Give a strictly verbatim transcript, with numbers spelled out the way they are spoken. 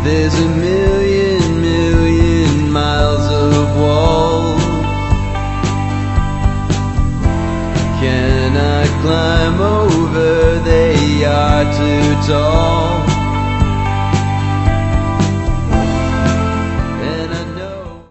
There's a million, million miles of wall. Can I climb over? They are too tall.